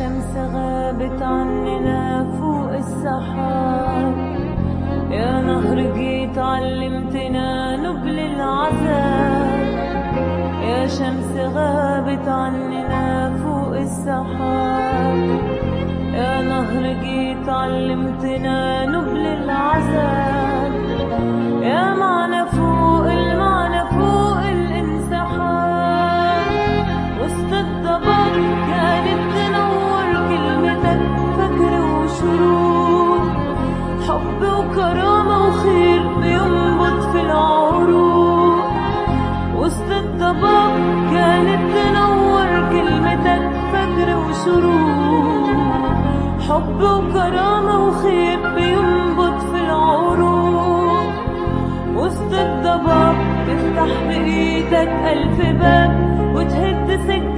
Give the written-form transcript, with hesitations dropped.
شمس غابت عننا فوق السحاب، يا نهر جيت علمتنا نبل العذاب. يا شمس غابت عننا فوق السحاب، يا نهر جيت علمتنا نبل العذاب. يا معنى فوق المعنى فوق الانسحاب، وسط الضباب كانت تنور كلمتك فجر وشروق، حب وكرامة وخير بينبض في العروق. وسط الضباب كانت تنور كلمتك فجر وشروق، حب وكرامة وخير بينبض في العروق. وسط الضباب تفتح بإيدك ألف باب وتهد سجن